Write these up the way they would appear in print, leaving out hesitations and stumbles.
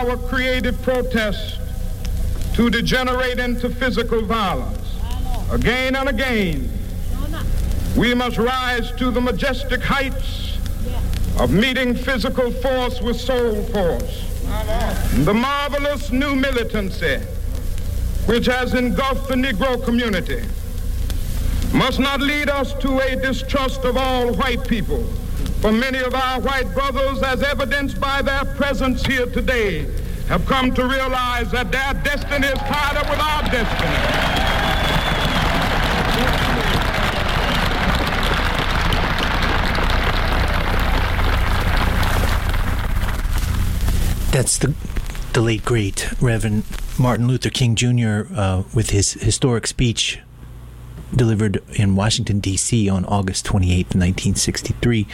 our creative protests to degenerate into physical violence. Again and again, we must rise to the majestic heights of meeting physical force with soul force. The marvelous new militancy which has engulfed the Negro community must not lead us to a distrust of all white people. For many of our white brothers, as evidenced by their presence here today, have come to realize that their destiny is tied up with our destiny. That's the late, great Reverend Martin Luther King Jr. With his historic speech delivered in Washington, D.C. on August 28, 1963.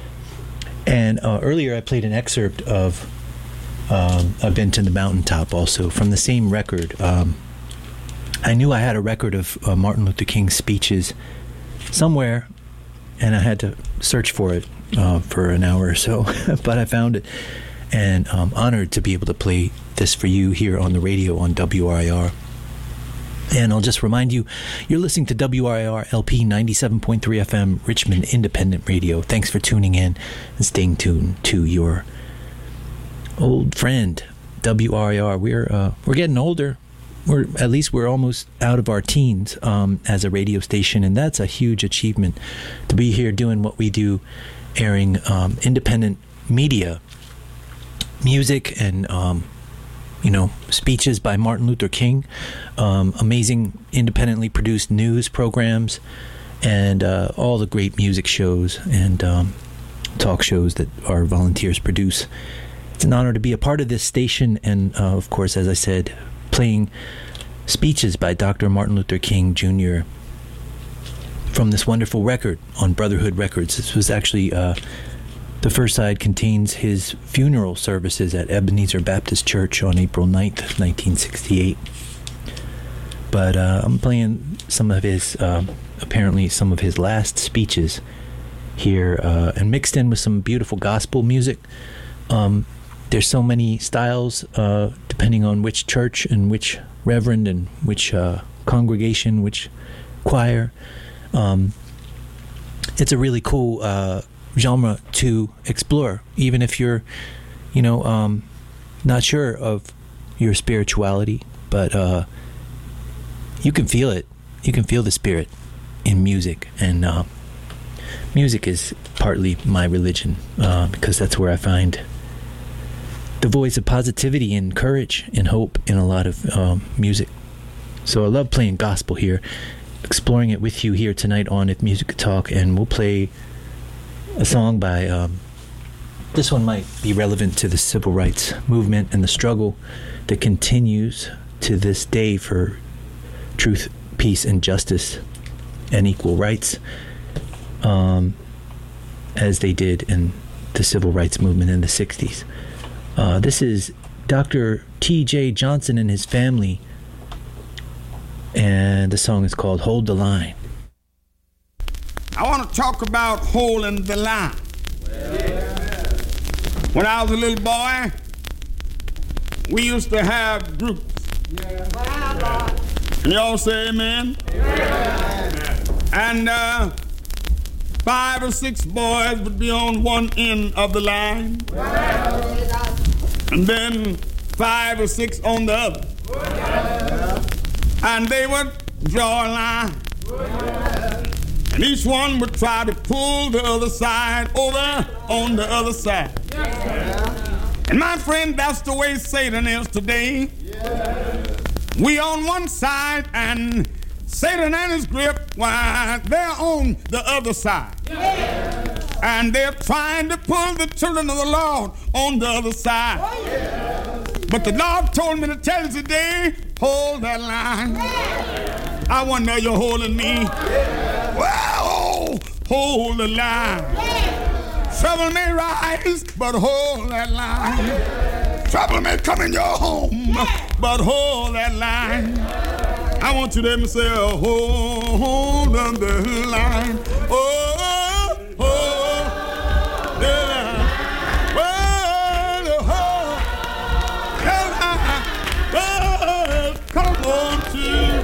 And earlier I played an excerpt of I've Been to the Mountaintop also from the same record. I knew I had a record of Martin Luther King's speeches somewhere, and I had to search for it for an hour or so, but I found it. And I'm honored to be able to play this for you here on the radio on WRIR. And I'll just remind you, you're listening to WRIR LP 97.3 FM Richmond Independent Radio. Thanks for tuning in and staying tuned to your old friend, WRIR. We're getting older. We're almost out of our teens as a radio station, and that's a huge achievement to be here doing what we do, airing independent media. Music and speeches by Martin Luther King, amazing independently produced news programs, and all the great music shows and talk shows that our volunteers produce. It's an honor to be a part of this station, and of course, as I said, playing speeches by Dr. Martin Luther King Jr. from this wonderful record on Brotherhood Records. This was actually the first side contains his funeral services at Ebenezer Baptist Church on April 9th, 1968. But I'm playing some of his, apparently some of his last speeches here, and mixed in with some beautiful gospel music. There's so many styles, depending on which church and which reverend and which congregation, which choir. It's a really cool genre to explore, even if you're not sure of your spirituality, but you can feel it. You can feel the spirit in music, and music is partly my religion, because that's where I find the voice of positivity and courage and hope in a lot of music. So I love playing gospel here, exploring it with you here tonight on If Music Could Talk, and we'll play a song by, this one might be relevant to the civil rights movement and the struggle that continues to this day for truth, peace, and justice and equal rights, as they did in the civil rights movement in the 60s. This is Dr. T.J. Johnson and his family, and the song is called Hold the Line. I want to talk about holding the line. When I was a little boy, we used to have groups. And y'all say amen? And 5 or 6 boys would be on one end of the line, and then 5 or 6 on the other. And they would draw a line. And each one would try to pull the other side over on the other side. And my friend, that's the way Satan is today. We on one side, and Satan and his grip, why, they're on the other side. And they're trying to pull the children of the Lord on the other side. But the Lord told me to tell you today, hold that line. I wonder you're holding me. Well, hold the line. Trouble may rise, but hold that line. Trouble may come in your home, but hold that line. I want you to let me say, hold on the line. Oh, hold the line. Oh, hold.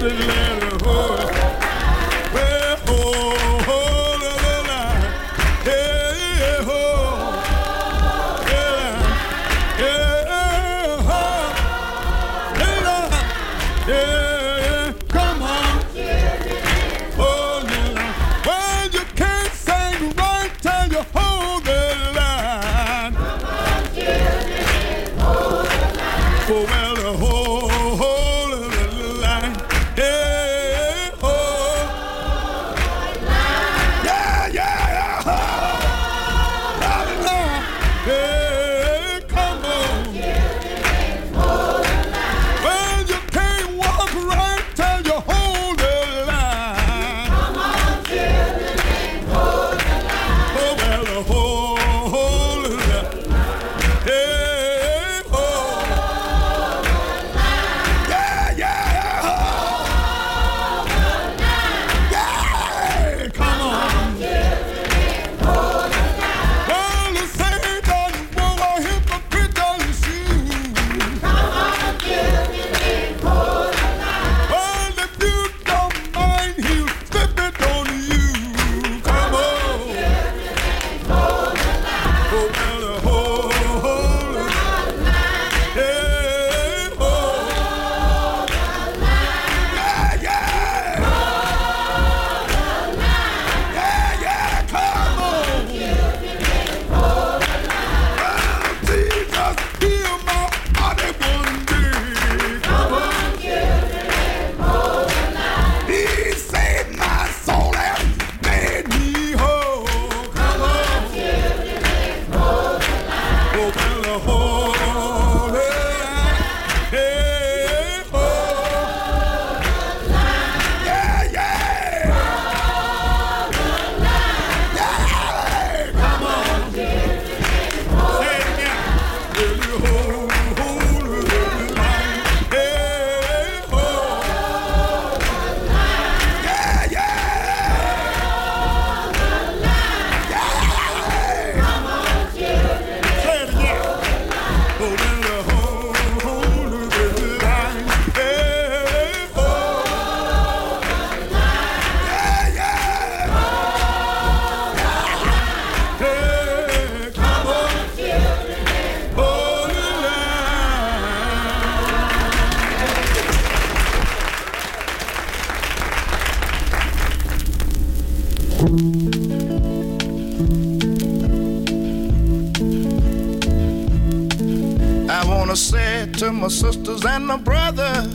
I wanna say to my sisters and my brothers,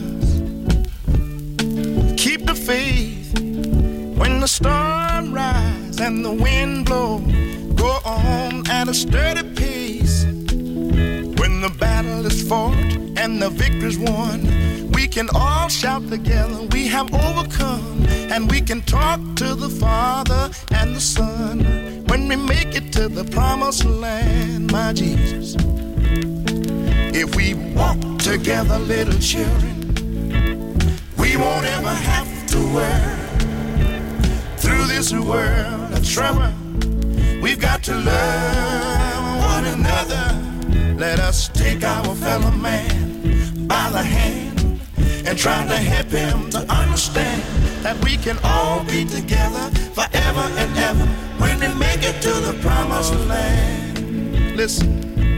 keep the faith. When the storm rise and the wind blow, go on at a sturdy pace. When the battle is fought and the victory's won, we can all shout together, we have overcome. And we can talk to the Father and the Son when we make it to the promised land, my Jesus. If we walk together, little children, we won't ever have to worry. Through this world of trouble, we've got to love one another. Let us take our fellow man by the hand and try to help him to understand that we can all be together forever and ever when we make it to the promised land. Listen,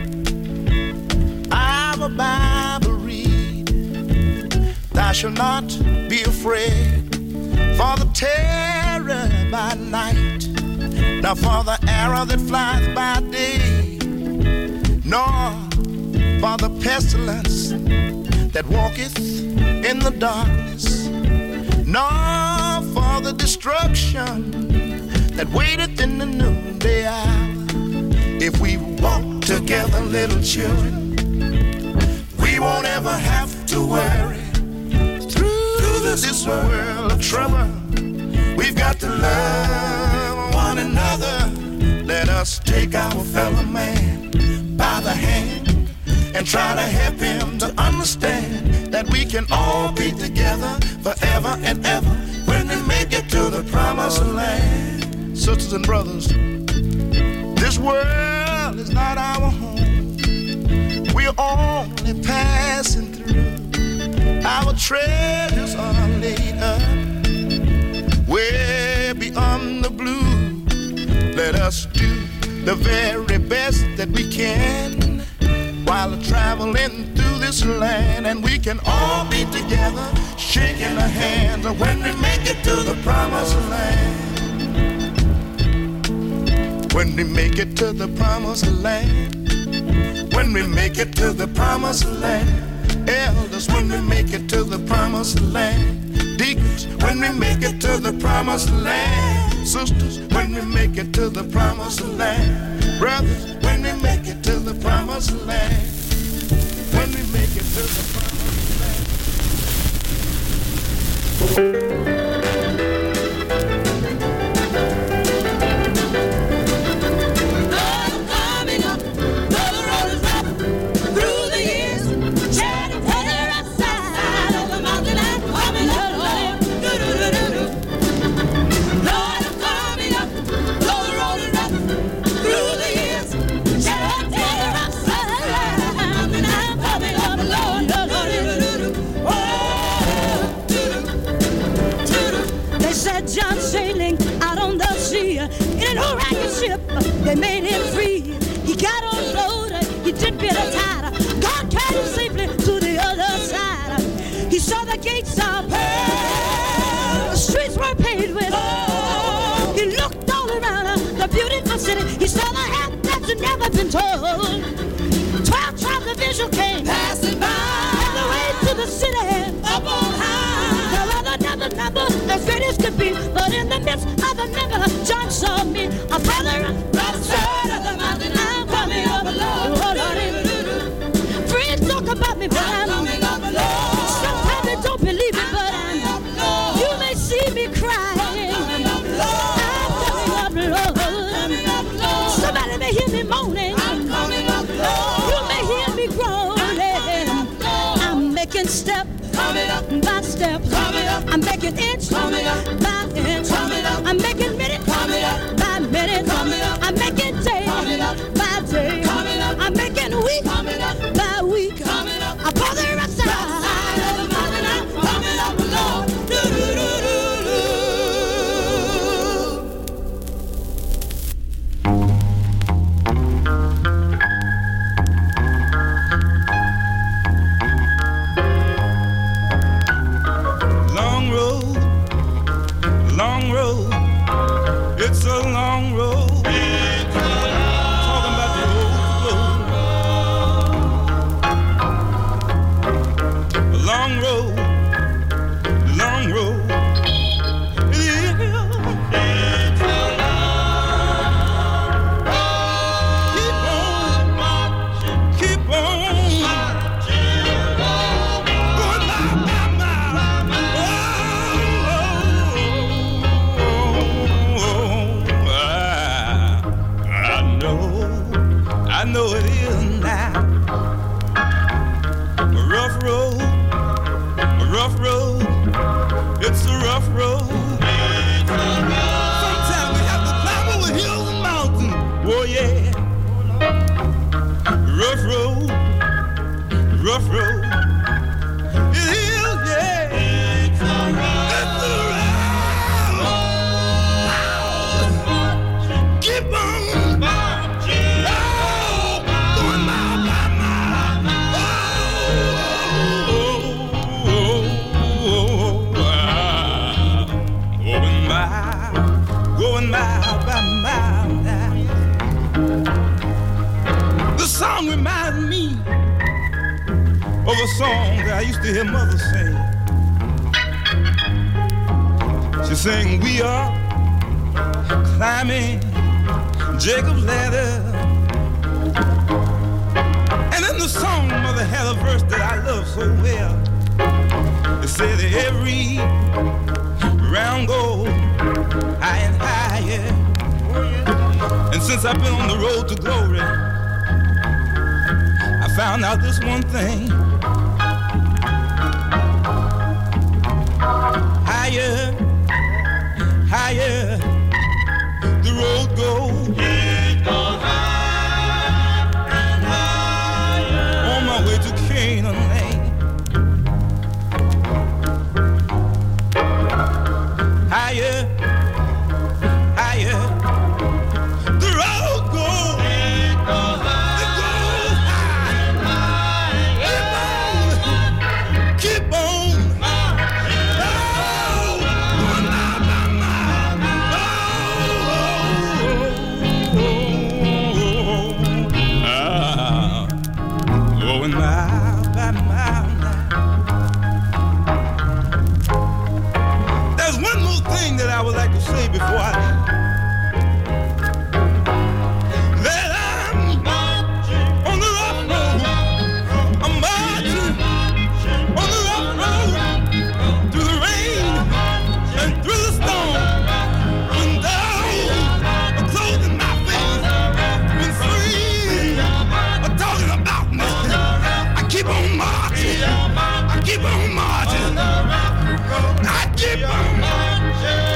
our Bible read, thou shalt not be afraid for the terror by night, nor for the arrow that flies by day, nor for the pestilence that walketh in the darkness, nor for the destruction that waiteth in the noonday hour. If we walk together, little children, we won't ever have to worry. Through this world of trouble, we've got to love one another. Let us take our fellow man by the hand and try to help him to understand that we can all be together forever and ever when we make it to the promised land. Sisters and brothers, this world is not our home. We're only passing through. Our treasures are laid the very best that we can while traveling through this land, and we can all be together, shaking our hands when we make it to the promised land. When we make it to the promised land, when we make it to the promised land, elders, when we make it to the promised land, deacons, when we make it to the promised land, sisters, when we make it to the promised land, brothers, when we make it to the promised land, when we make it to the promised land. John sailing out on the sea in an old rocket ship. They made him free. He got on board. He didn't feel tired. God carried him safely to the other side. He saw the gates of hell. The streets were paved with gold. He looked all around the beautiful city. He saw the heaven that's never been told. 12 tribes of Israel came passing by on the way to the city up on high. Number as great as could be, but in the midst of the number, John saw me, a brother on the side of the mountain. I'm coming up alone. Oh, Lordy. Friends talk about me, but I'm coming up alone. Sometimes they don't believe me, but I'm alone. You may see me crying. I'm coming up alone. Somebody may hear me moaning. I'm coming up alone. You may hear me groaning. I'm making steps. Coming up by step, coming up. I'm making inch, coming up by inch, coming up. I'm making minute, coming up by minute, coming up. I'm making day, coming up by day, coming up. I'm making week, coming up by week, coming up. I'm on the right side of the mountain, I'm coming up alone. Long road, it's a long road. It's a talking about the road. A long road, long road. It is. It's a long road. Keep on marching, keep on marching along. Going mile by mile. I know it is now. A rough road, it's a rough road. Sometimes we have to climb over hills and mountains. Oh yeah. Rough road. It is, yeah. It's a road. Keep on. Going mile by mile now. The song reminds me of a song that I used to hear Mother sing. She sang, we are climbing Jacob's ladder. And in the song, Mother had a verse that I love so well. It said that every round goes high and higher. And since I've been on the road to glory, I found out this one thing. Higher, higher, the road goes. It goes higher and higher. On my way to Canaan land. Higher, higher, the road goes. There's one more thing that I would like to say before I leave. That I'm marching on the rough road. I'm marching on the rough road. Through the rain and through the storm. When those are closing my face, when friends are talking about me, I keep on marching. I keep on marching. I keep on marching.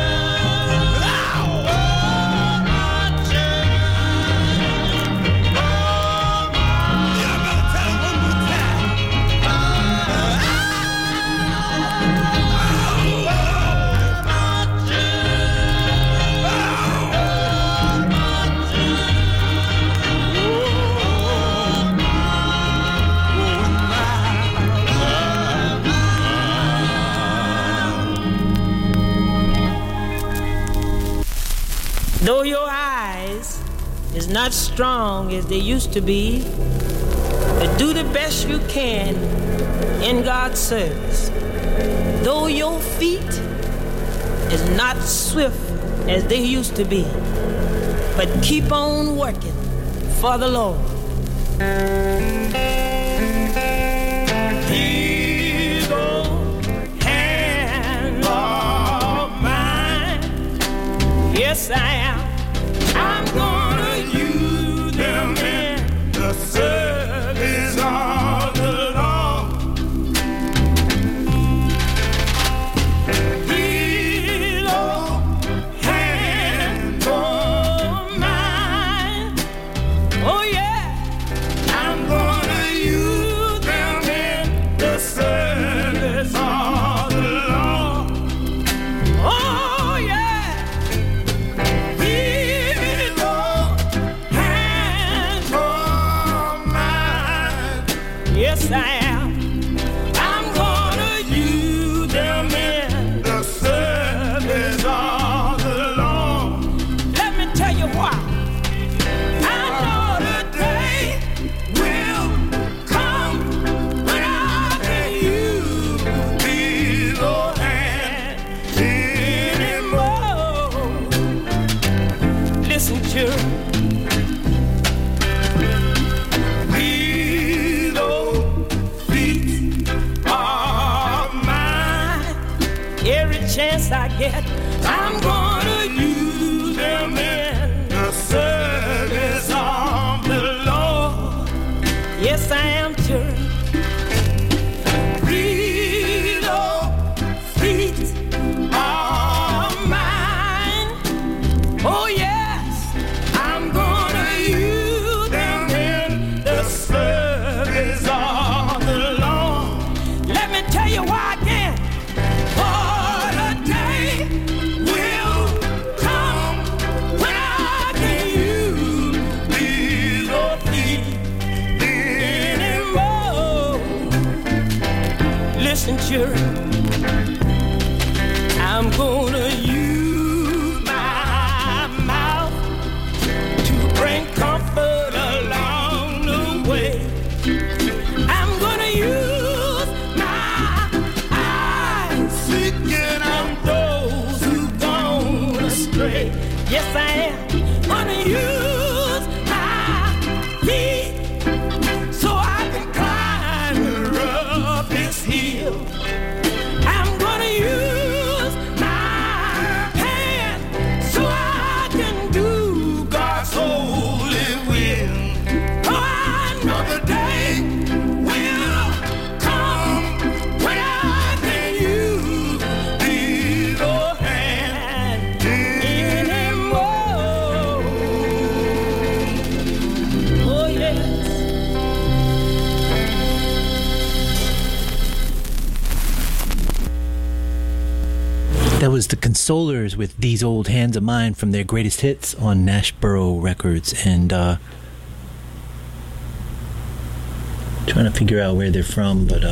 Though your eyes is not strong as they used to be, but do the best you can in God's service. Though your feet is not swift as they used to be, but keep on working for the Lord. These old hands of mine, yes I am. I'm gonna use them in the service of the Lord. These old hands of mine, oh yeah, I'm gonna use them in the service of the Lord. Oh yeah. These old hands of mine, yes I am. I'm gonna use them in the service of the Lord. Let me tell you why. I know the day will come when I can use these old hands anymore. Listen, children. These old feet are mine. Every chance I get, I'm gonna use them in the service of the Lord. Yes, I am, children. These old feet are mine. Oh yes, I'm gonna use them in the service of the Lord. Let me tell you why again. For the day will come when I can use these old feet anymore. Listen, children, I'm gonna use my mouth to bring comfort along the way. I'm gonna use my eyes, seeking out those who've gone astray. Yes, I am gonna use my feet so I can climb the roughest hill. I'm gonna use my hand so I can do God's holy will. Oh, I know the day will come when I can use these old hands anymore. Oh yes. That was the Consolers with These Old Hands of Mine from their greatest hits on Nashboro Records. And trying to figure out where they're from, but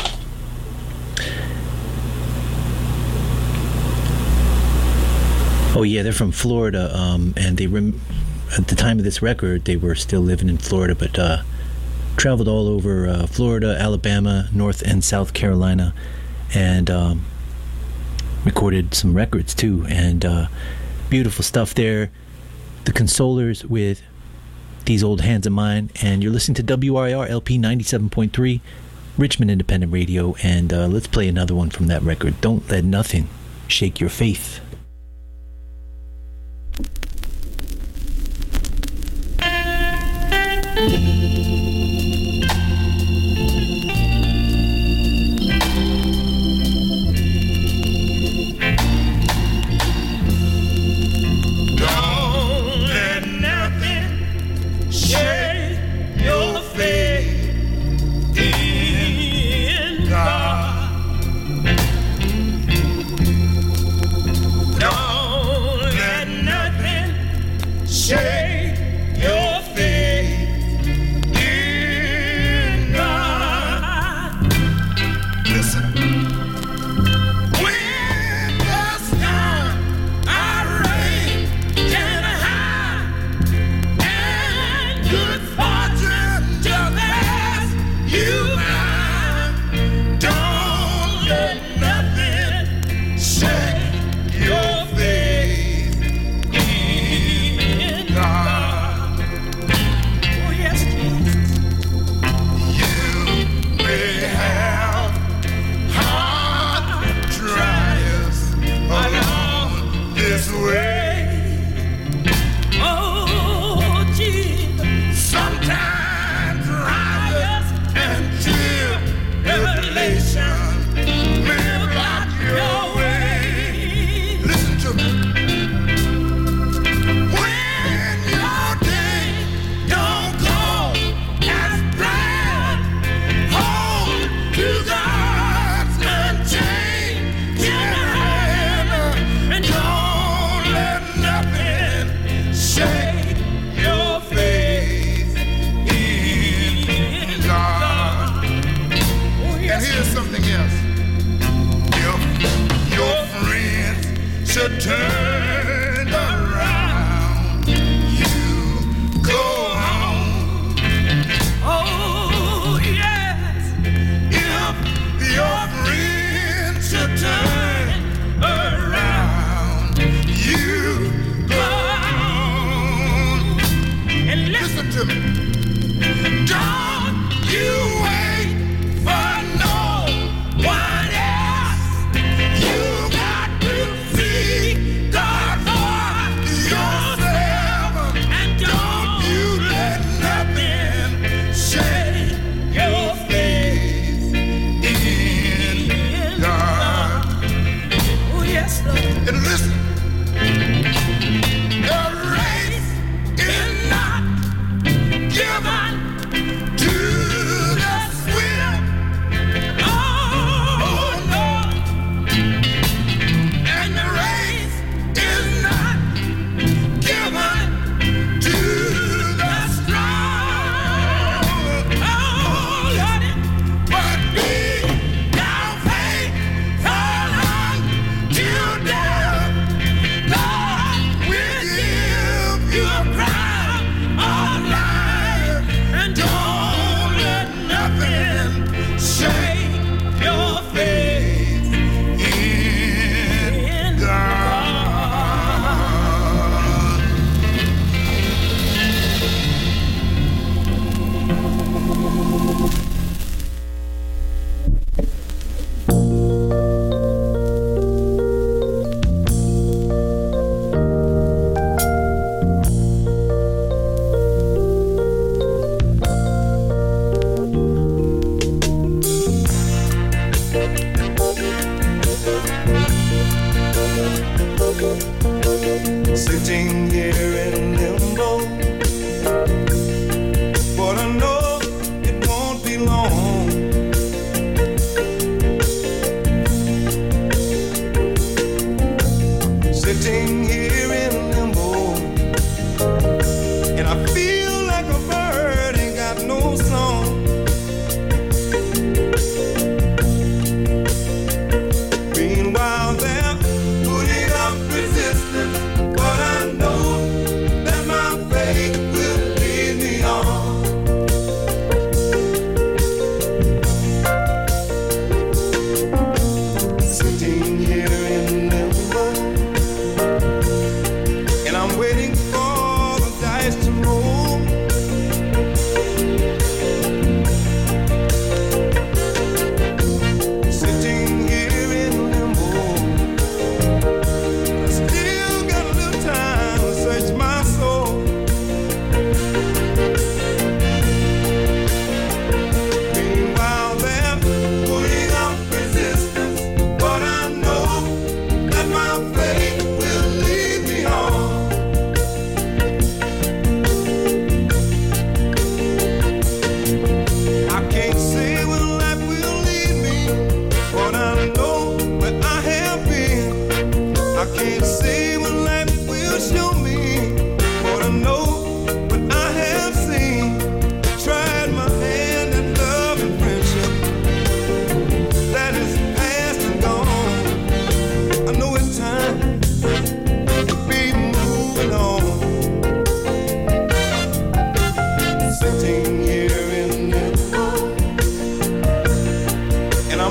oh yeah, they're from Florida. And they at the time of this record, they were still living in Florida, but traveled all over Florida, Alabama, North and South Carolina, and recorded some records too, and beautiful stuff there. The Consolers with These Old Hands of Mine, and you're listening to WRIR LP 97.3, Richmond Independent Radio, and let's play another one from that record, Don't Let Nothing Shake Your Faith.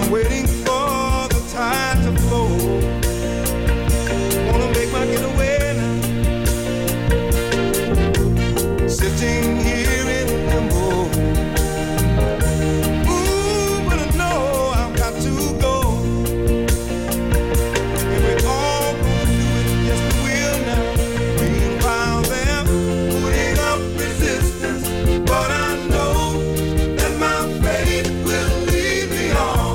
waiting for the tide to flow. Wanna make my getaway now, sitting here in limbo. Ooh, but I know I've got to go. And we're all gonna do it, yes we will now. Meanwhile they're putting up resistance, but I know that my faith will lead me on.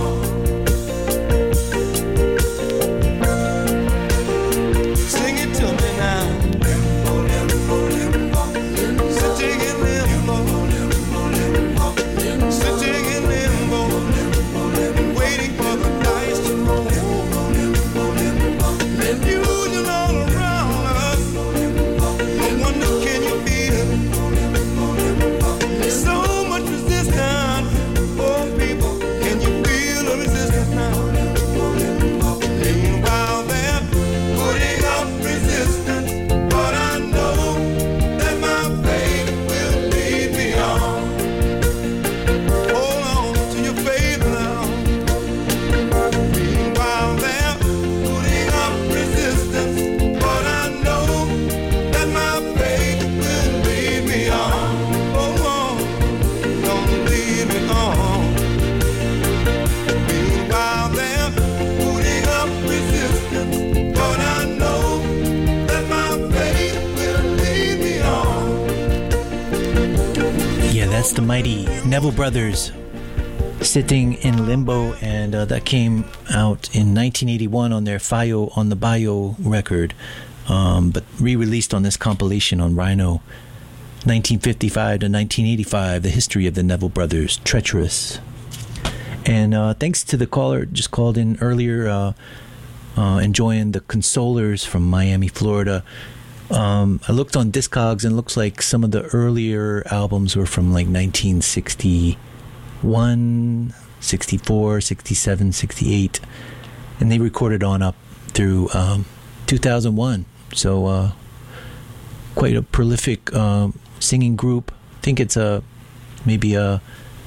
Sing it to me now. Limbo, limbo, limbo, limbo. Sitting in limbo, limbo, limbo, limbo. Sitting in limbo, limbo, limbo. Waiting for the dice to roll. Limbo, limbo, limbo, limbo. Confusion all around us. No wonder can you feel it? There's so much resistance. Oh people, can you feel the resistance now? Meanwhile they're putting up resistance, but I know that my faith will lead me on. Hold on to your faith now. Meanwhile they're putting up resistance, but I know that my faith will lead me on. Oh, gonna lead me on. Meanwhile they're putting up resistance, but I know that my faith will lead me on. Yeah, that's the mighty Neville Brothers, Sitting in Limbo, and that came out in 1981 on their Fayo on the Bayo record, but re-released on this compilation on Rhino, 1955 to 1985, The History of the Neville Brothers, Treacherous. And thanks to the caller just called in earlier, enjoying the Consolers from Miami, Florida. I looked on Discogs and it looks like some of the earlier albums were from like 1961, 64, 67, 68. And they recorded on up through 2001. So quite a prolific singing group. I think it's maybe a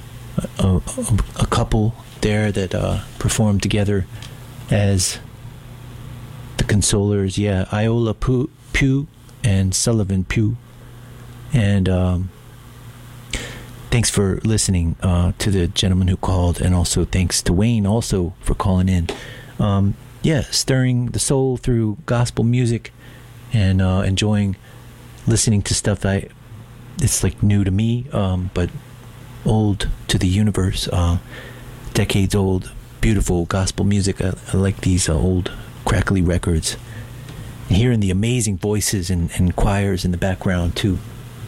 couple there that performed together as the Consolers. Yeah, Iola Pugh and Sullivan Pugh. And thanks for listening to the gentleman who called, and also thanks to Wayne also for calling in. Yeah, stirring the soul through gospel music and enjoying listening to stuff that it's like new to me, but old to the universe, decades old, beautiful gospel music. I like these old crackly records. And hearing the amazing voices and choirs in the background too.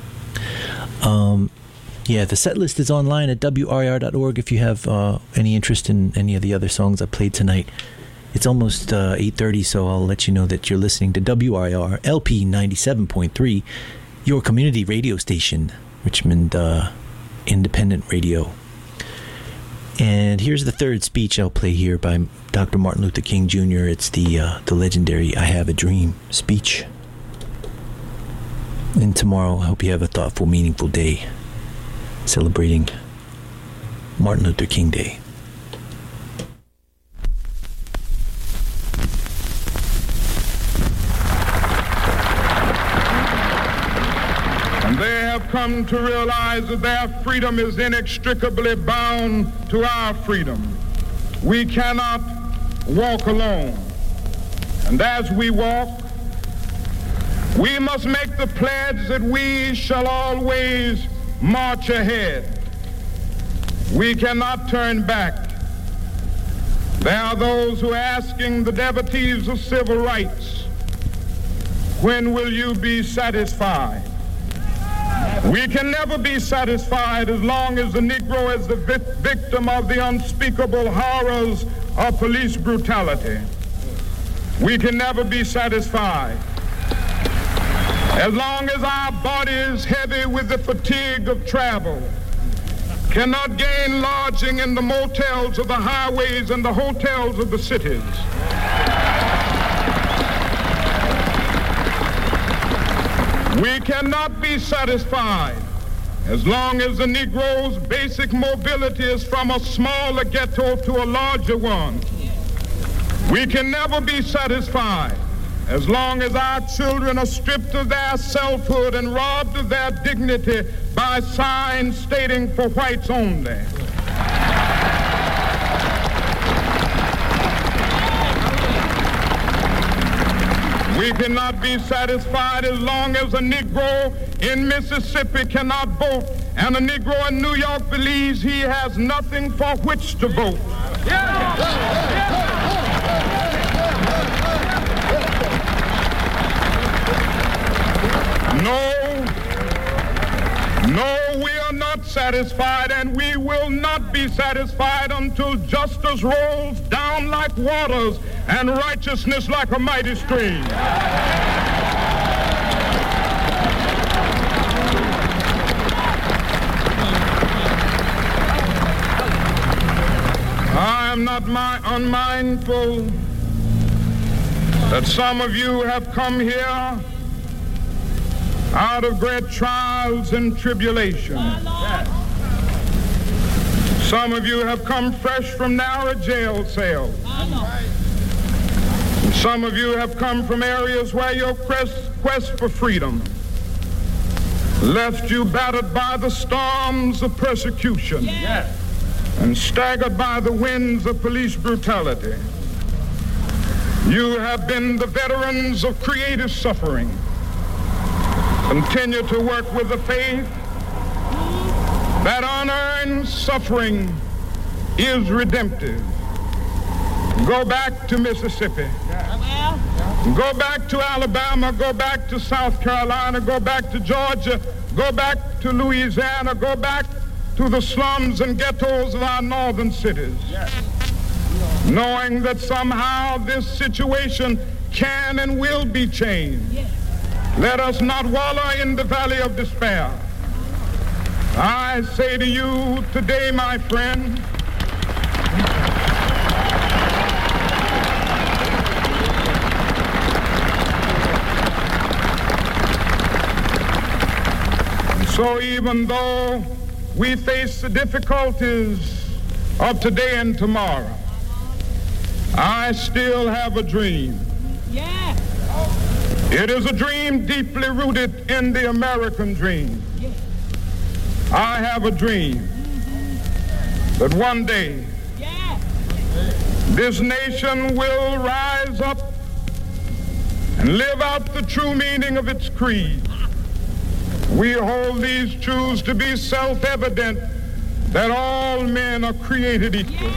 Yeah, the set list is online at WRIR.org if you have any interest in any of the other songs I played tonight. It's almost 8:30, so I'll let you know that you're listening to WRIR LP 97.3, your community radio station, Richmond Independent Radio. And here's the third speech I'll play here by Dr. Martin Luther King Jr. It's the legendary I Have a Dream speech. And tomorrow, I hope you have a thoughtful, meaningful day celebrating Martin Luther King Day. And they have come to realize that their freedom is inextricably bound to our freedom. We cannot walk alone. And as we walk, we must make the pledge that we shall always march ahead. We cannot turn back. There are those who are asking the devotees of civil rights, when will you be satisfied? We can never be satisfied as long as the Negro is the victim of the unspeakable horrors of police brutality. We can never be satisfied as long as our body is heavy with the fatigue of travel, cannot gain lodging in the motels of the highways and the hotels of the cities. We cannot be satisfied as long as the Negro's basic mobility is from a smaller ghetto to a larger one. We can never be satisfied as long as our children are stripped of their selfhood and robbed of their dignity by signs stating for whites only. We cannot be satisfied as long as a Negro in Mississippi cannot vote and a Negro in New York believes he has nothing for which to vote. No, we are not satisfied, and we will not be satisfied until justice rolls down like waters and righteousness like a mighty stream. I am not unmindful that some of you have come here out of great trials and tribulation. Some of you have come fresh from narrow jail cells. And some of you have come from areas where your quest for freedom left you battered by the storms of persecution and staggered by the winds of police brutality. You have been the veterans of creative suffering. Continue to work with the faith that unearned suffering is redemptive. Go back to Mississippi. Go back to Alabama. Go back to South Carolina. Go back to Georgia. Go back to Louisiana. Go back to the slums and ghettos of our northern cities. Knowing that somehow this situation can and will be changed. Let us not wallow in the valley of despair. I say to you today, my friend, so even though we face the difficulties of today and tomorrow, I still have a dream. Yeah. It is a dream deeply rooted in the American dream. I have a dream that one day this nation will rise up and live out the true meaning of its creed. We hold these truths to be self-evident that all men are created equal.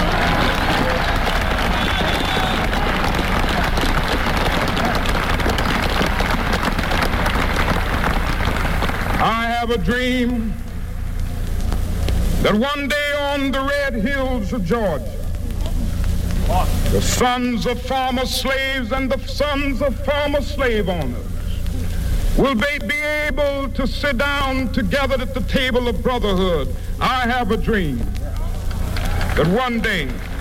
I have a dream that one day on the red hills of Georgia, the sons of former slaves and the sons of former slave owners will be able to sit down together at the table of brotherhood. I have a dream that one day,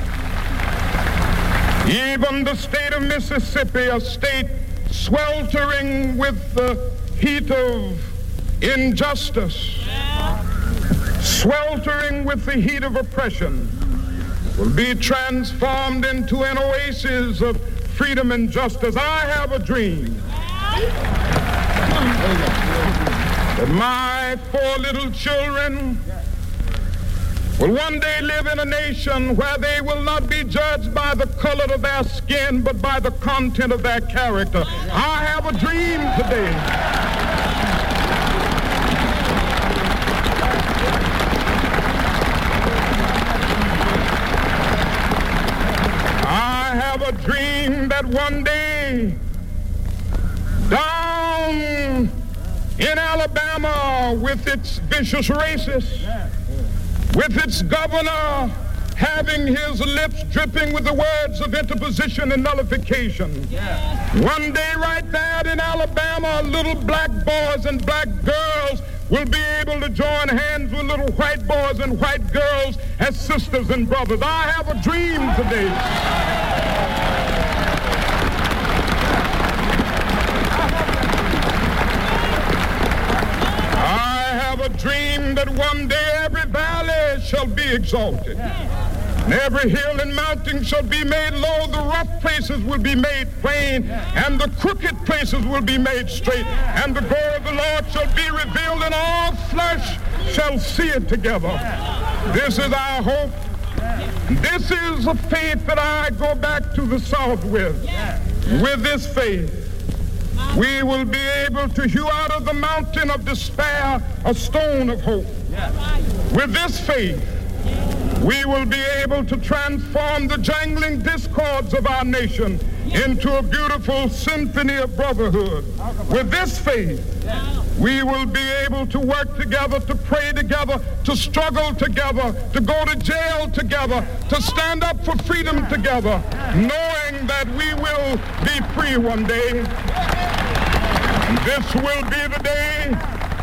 even the state of Mississippi, a state sweltering with the heat of injustice, sweltering with the heat of oppression, will be transformed into an oasis of freedom and justice. I have a dream that my 4 little children will one day live in a nation where they will not be judged by the color of their skin, but by the content of their character. I have a dream today. I have a dream that one day, down in Alabama, with its vicious racists, with its governor having his lips dripping with the words of interposition and nullification. One day right there in Alabama, little black boys and black girls will be able to join hands with little white boys and white girls as sisters and brothers. I have a dream today. I have a a dream that one day every valley shall be exalted. And every hill and mountain shall be made low. The rough places will be made plain, and the crooked places will be made straight. And the glory of the Lord shall be revealed, and all flesh shall see it together. This is our hope. This is a faith that I go back to the South with. With this faith, we will be able to hew out of the mountain of despair a stone of hope. With this faith, we will be able to transform the jangling discords of our nation into a beautiful symphony of brotherhood. With this faith, we will be able to work together, to pray together, to struggle together, to go to jail together, to stand up for freedom together, knowing that we will be free one day. This will be the day.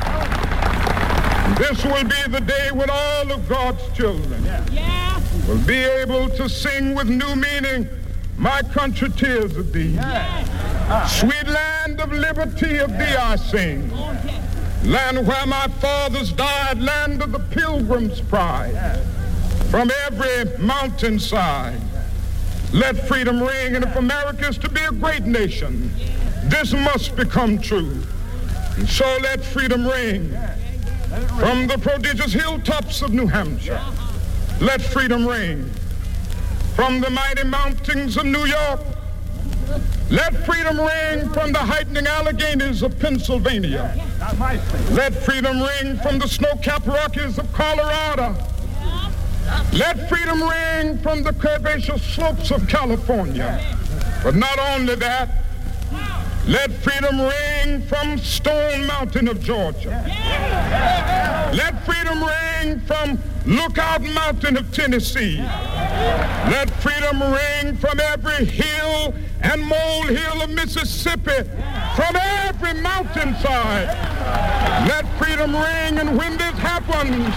This will be the day when all of God's children will be able to sing with new meaning, "My country, tears of thee. Sweet land of liberty, of thee I sing. Land where my fathers died, land of the pilgrim's pride. From every mountainside, let freedom ring. And if America is to be a great nation, this must become true. And so let freedom ring. From the prodigious hilltops of New Hampshire, let freedom ring. From the mighty mountains of New York, let freedom ring. From the heightening Alleghenies of Pennsylvania, let freedom ring. From the snow-capped Rockies of Colorado, let freedom ring. From the curvaceous slopes of California. But not only that, let freedom ring from Stone Mountain of Georgia. Let freedom ring from Lookout Mountain of Tennessee. Let freedom ring from every hill and molehill of Mississippi, from every mountainside. Let freedom ring, and when this happens,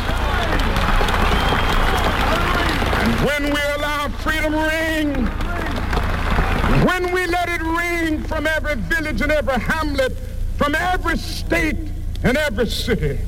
and when we allow freedom ring, when we let it ring from every village and every hamlet, from every state and every city,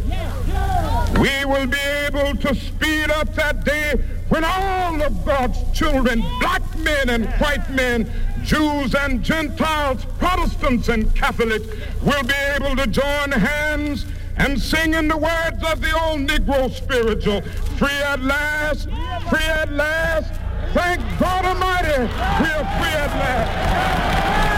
we will be able to speed up that day when all of God's children, black men and white men, Jews and Gentiles, Protestants and Catholics, will be able to join hands and sing in the words of the old Negro spiritual, free at last, free at last. Thank God Almighty, we are free at last.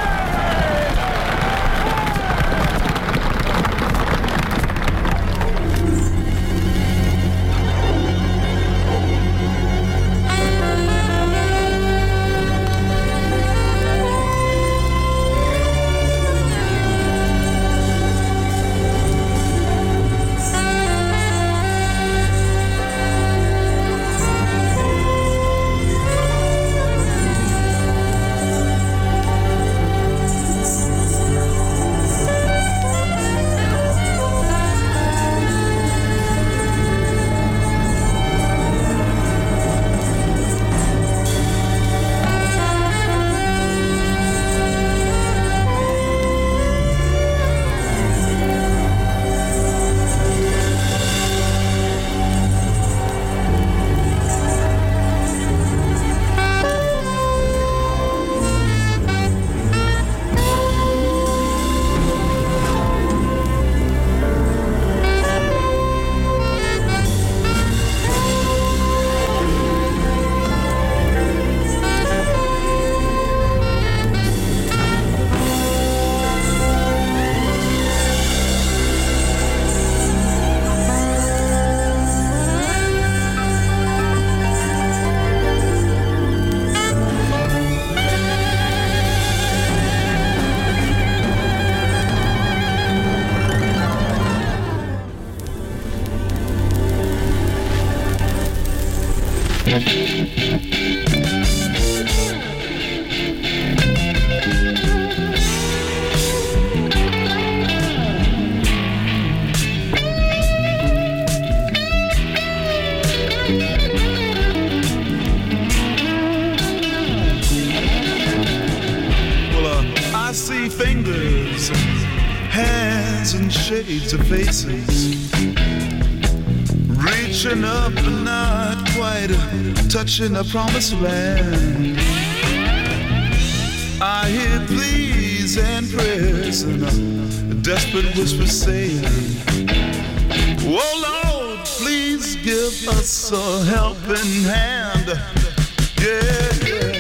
I see fingers, hands hands and shades of faces, reaching up and not quite touching the promised land. I hear pleas and prayers and a desperate whisper saying, oh Lord, please give us a helping hand. Yeah, yeah.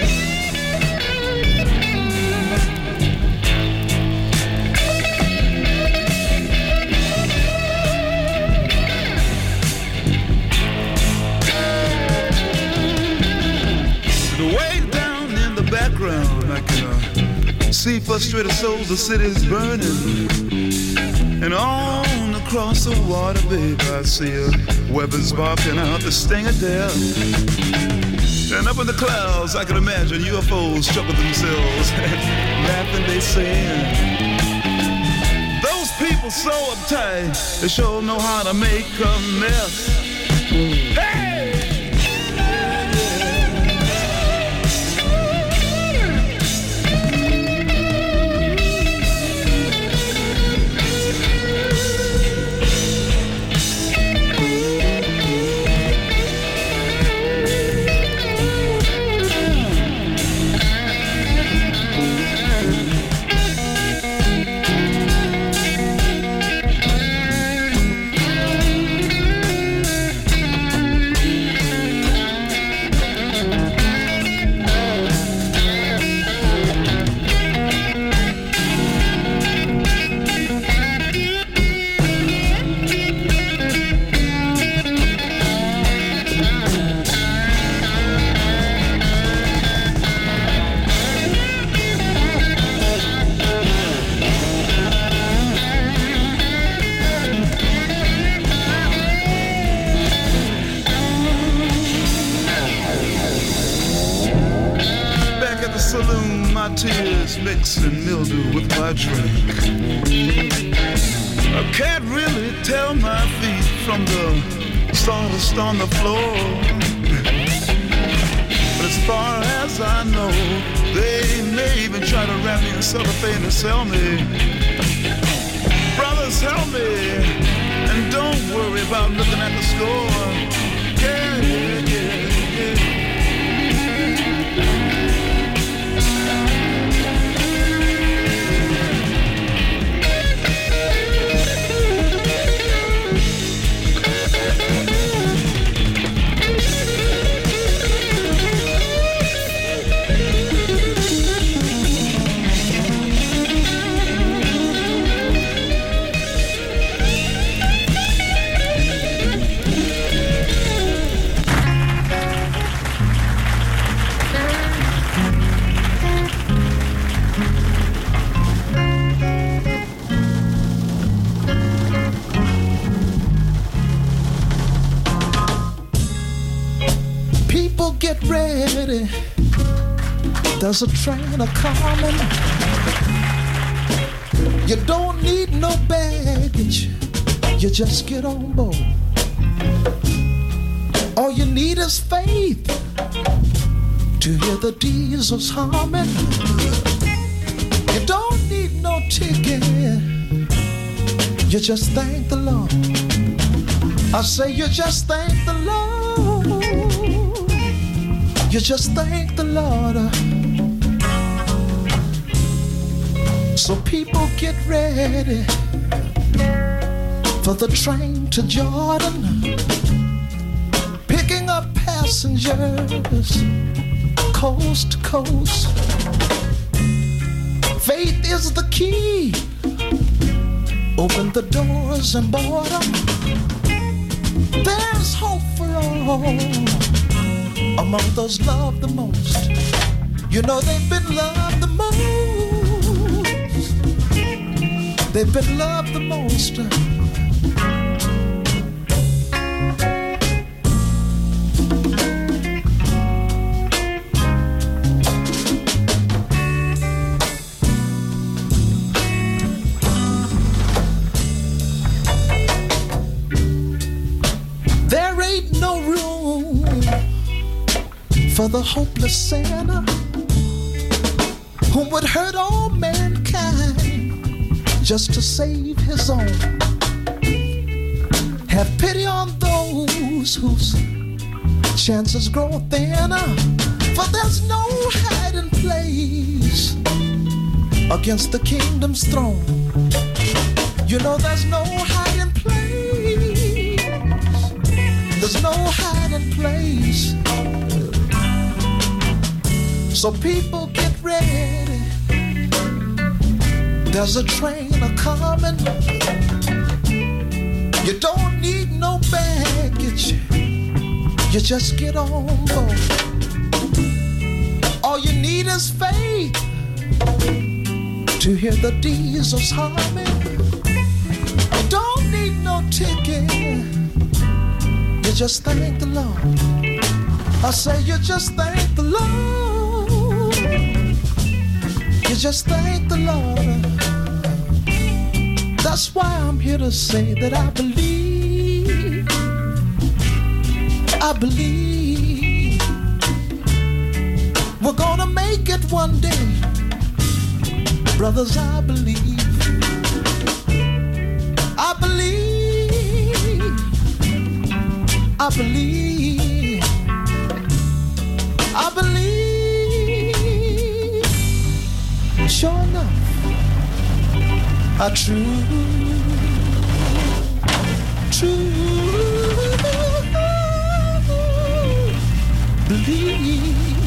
I can see frustrated souls, the city's burning. And on across the water, babe, I see weapons barking out the sting of death. And up in the clouds, I can imagine UFOs chuckle themselves, laughing, they saying, those people so uptight, they sure know how to make a mess. Hey! Tears mixing mildew with my drink. I can't really tell my feet from the sawdust on the floor. But as far as I know, they may even try to wrap me in cellophane and sell me. Brothers, help me, and don't worry about looking at the score. Yeah, yeah, yeah, yeah. Get ready, there's a train a-coming. You don't need no baggage, you just get on board. All you need is faith to hear the diesels humming. You don't need no ticket, you just thank the Lord. I say you just thank the Lord. You just thank the Lord. So people get ready for the train to Jordan, picking up passengers coast to coast. Faith is the key. Open the doors and board them. There's hope for all. Among those loved the most, you know they've been loved the most. They've been loved the most. There ain't no room for the hopeless sinner who would hurt all mankind just to save his own. Have pity on those whose chances grow thinner, for there's no hiding place against the kingdom's throne. You know there's no hiding place. There's no hiding place. So people get ready. There's a train a-coming. You don't need no baggage. You just get on board. All you need is faith to hear the diesels humming. You don't need no ticket. You just thank the Lord. I say you just thank the Lord. You just thank the Lord. That's why I'm here to say that I believe. I believe we're gonna make it one day. Brothers, I believe. I believe. I believe. I believe. Sure enough, I true believe.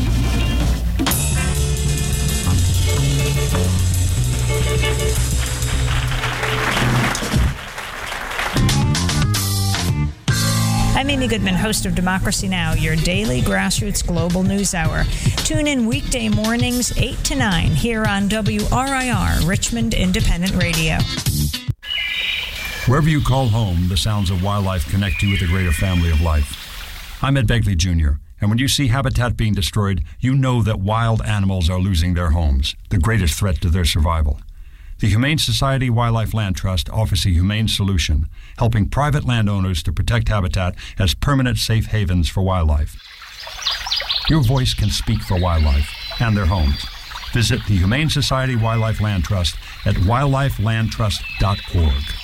I'm Amy Goodman, host of Democracy Now!, your daily grassroots global news hour. Tune in weekday mornings 8 to 9 here on WRIR, Richmond Independent Radio. Wherever you call home, the sounds of wildlife connect you with a greater family of life. I'm Ed Begley Jr., and when you see habitat being destroyed, you know that wild animals are losing their homes, the greatest threat to their survival. The Humane Society Wildlife Land Trust offers a humane solution, helping private landowners to protect habitat as permanent safe havens for wildlife. Your voice can speak for wildlife and their homes. Visit the Humane Society Wildlife Land Trust at wildlifelandtrust.org.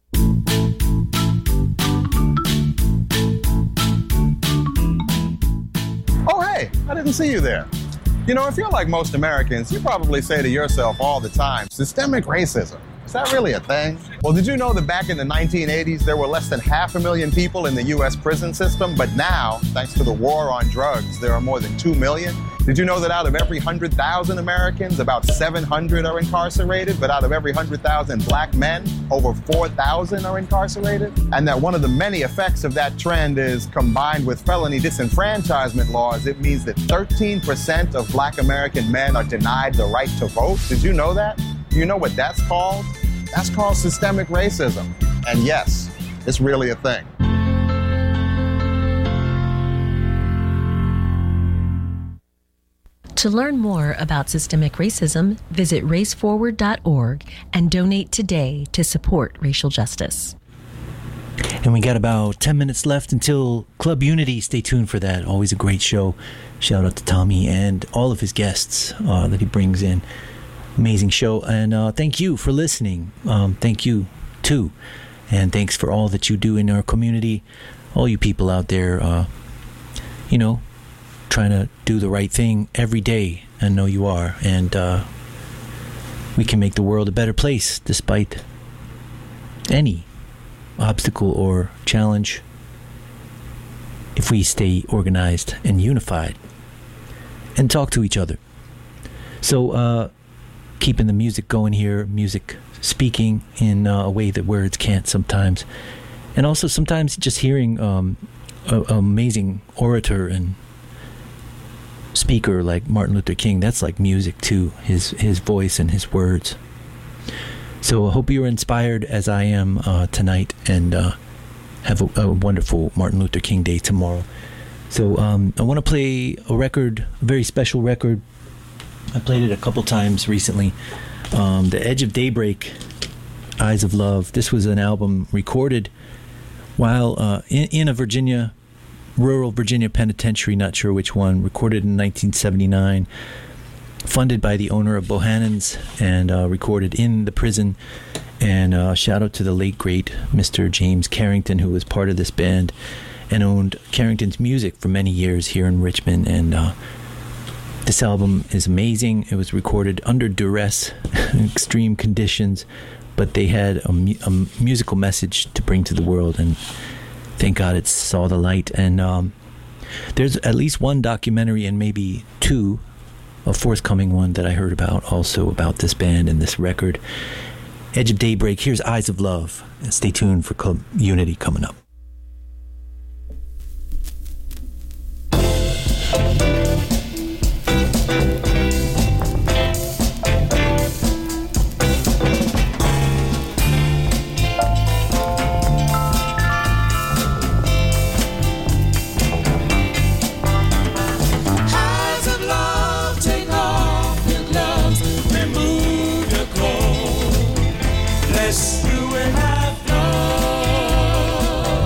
Oh, hey, I didn't see you there. You know, if you're like most Americans, you probably say to yourself all the time, systemic racism. Is that really a thing? Well, did you know that back in the 1980s, there were less than 500,000 people in the U.S. prison system? But now, thanks to the war on drugs, there are more than 2 million. Did you know that out of every 100,000 Americans, about 700 are incarcerated? But out of every 100,000 black men, over 4,000 are incarcerated? And that one of the many effects of that trend is, combined with felony disenfranchisement laws, it means that 13% of black American men are denied the right to vote. Did you know that? Do you know what that's called? That's called systemic racism. And yes, it's really a thing. To learn more about systemic racism, visit raceforward.org and donate today to support racial justice. And we got about 10 minutes left until Club Unity. Stay tuned for that. Always a great show. Shout out to Tommy and all of his guests that he brings in. Amazing show. And thank you for listening. Thank you, too. And thanks for all that you do in our community. All you people out there, trying to do the right thing every day. I know you are. And we can make the world a better place despite any obstacle or challenge if we stay organized and unified and talk to each other. So keeping the music going here, music speaking in a way that words can't sometimes, and also sometimes just hearing an amazing orator and speaker like Martin Luther King. That's like music too, his voice and his words. So I hope you're inspired as I am tonight, and have a wonderful Martin Luther King Day tomorrow. So I want to play a record, a very special record. I played it a couple times recently. The Edge of Daybreak, Eyes of Love. This was an album recorded while in a rural Virginia penitentiary, not sure which one, recorded in 1979, funded by the owner of Bohannon's, and recorded in the prison. And shout out to the late, great Mr. James Carrington, who was part of this band and owned Carrington's Music for many years here in Richmond. And this album is amazing. It was recorded under duress, extreme conditions, but they had a musical message to bring to the world, and thank God it saw the light. And there's at least one documentary and maybe two, a forthcoming one that I heard about also about this band and this record. Edge of Daybreak, here's Eyes of Love. Stay tuned for Club Unity coming up. You and have love.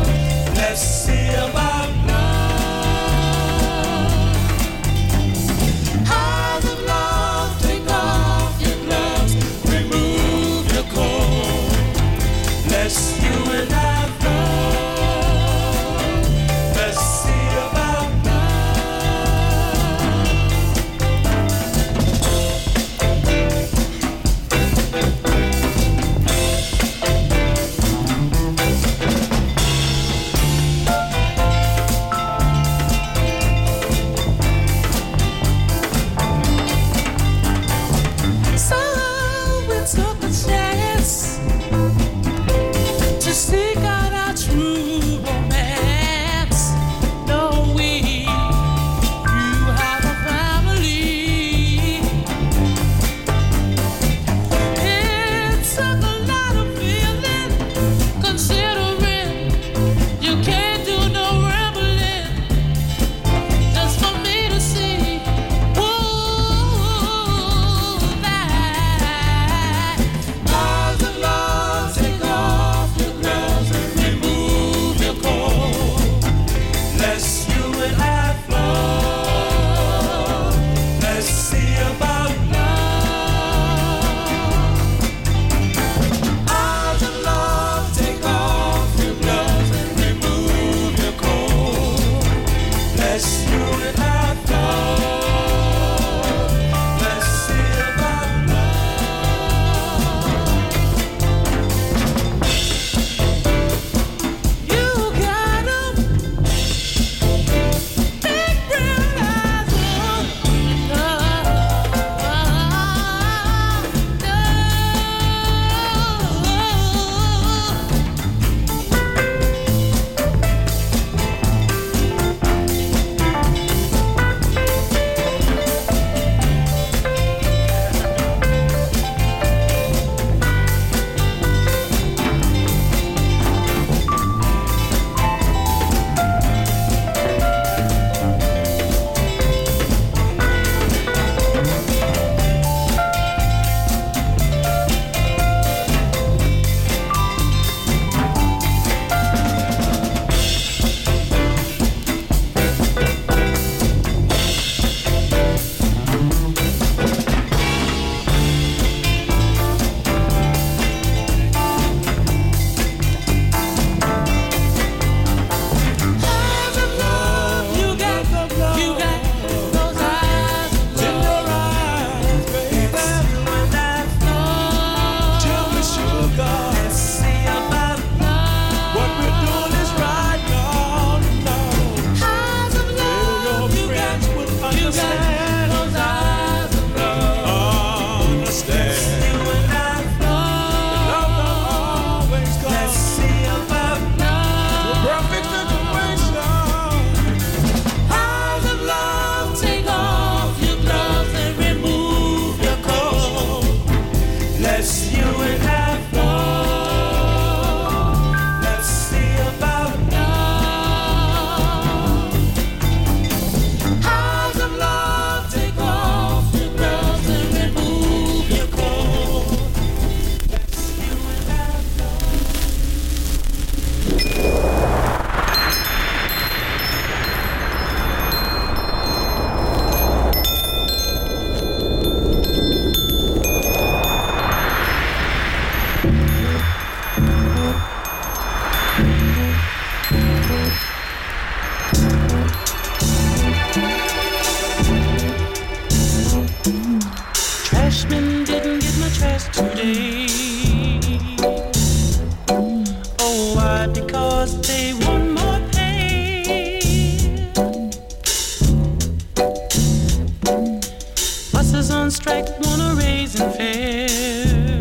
strike, wanna raise and fare,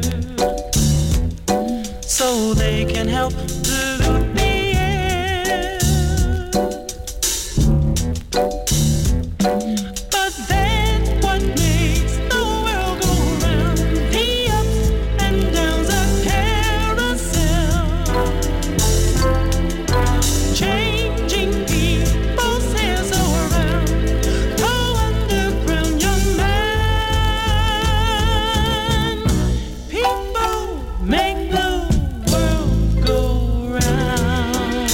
so they can help pollute the air. But that's what makes the world go round, the ups and downs of carousel, changing people's heads around. Go underground, young man. People make the world go round.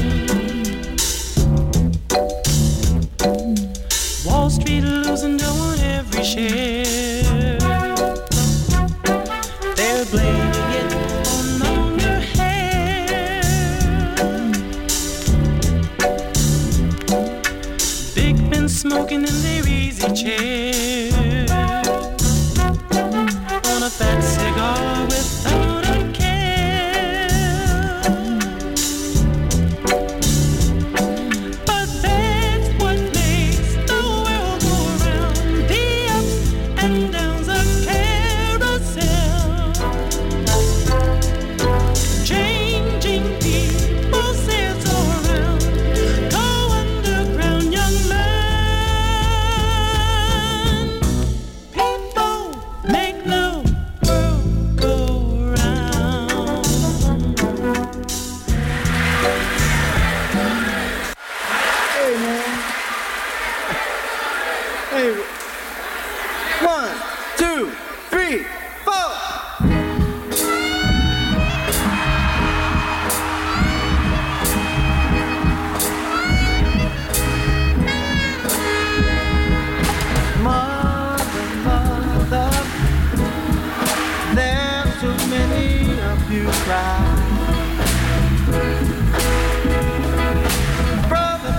Wall Street losing dough on every share. They're blaming it on longer hair. Big men smoking in their easy chair, on a fat cigar without a care. But that's what makes the world go round, the ups and downs of carousel, changing people's heads around. Go underground, young man. People make the world go round. Hey, man. Hey. 1, 2, 3, 4. Mother, there's too many of you cry. Brother,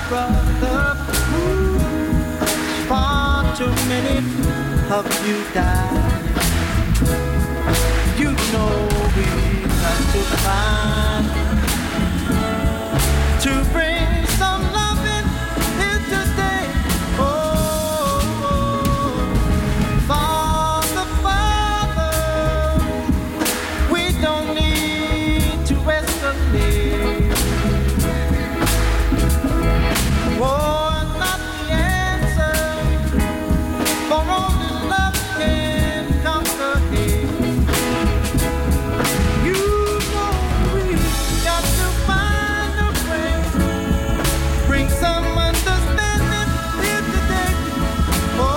ooh, far too many of you die. You know we got to find